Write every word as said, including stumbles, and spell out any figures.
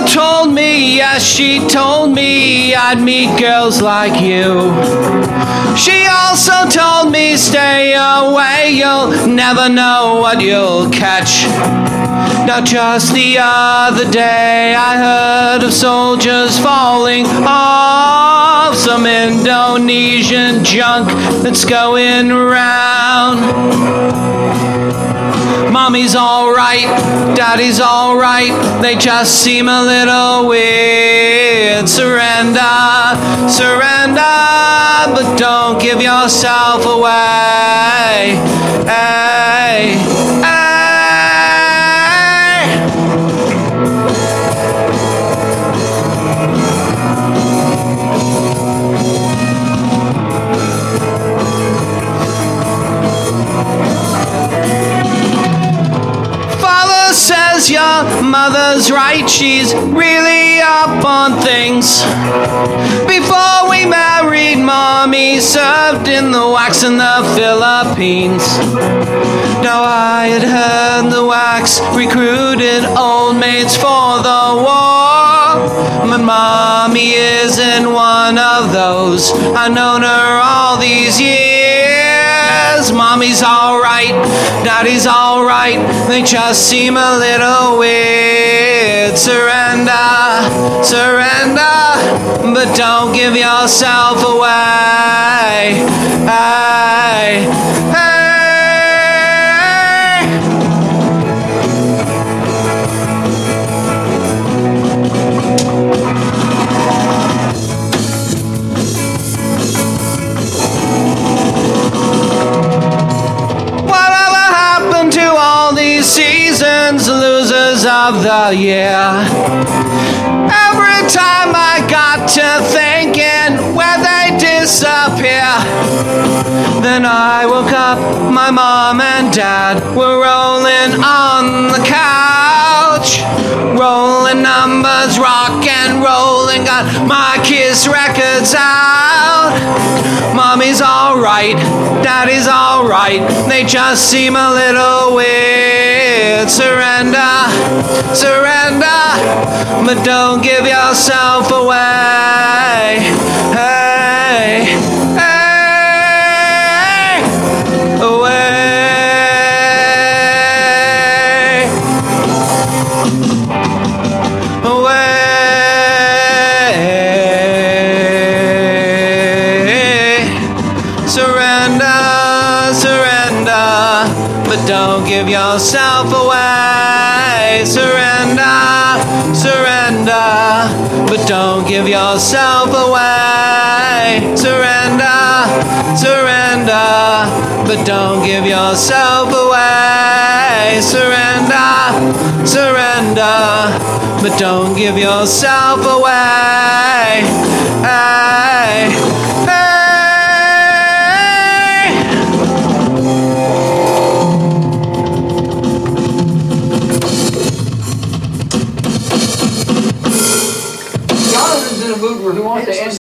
told me, yes, she told me I'd meet girls like you. She also told me, stay away, you'll never know what you'll catch. Now just the other day I heard of soldiers falling off some Indonesian junk that's going around. Mommy's alright, daddy's alright, they just seem a little weird. Surrender, surrender, but don't give yourself away. Hey, hey. Says your mother's right, she's really up on things. Before we married, Mommy served in the wax in the Philippines. Now I had heard the wax recruited old maids for the war, but Mommy isn't one of those. I've known her all these years. Mommy's alright, daddy's alright, they just seem a little weird. Surrender, surrender, but don't give yourself away. Hey, hey. Seasons, losers of the year. Every time I got to thinking where they disappear, then I woke up, my mom and dad were rolling on the couch, rolling numbers, rock and rolling, got my Kiss records out. Mommy's alright, daddy's alright, they just seem a little weird. Surrender, surrender, but don't give yourself away. Hey, hey, away. Surrender, surrender, but don't give yourself away. Surrender, surrender, but don't give yourself away. Surrender, surrender, but don't give yourself away. Surrender, surrender, but don't give yourself away. Hey.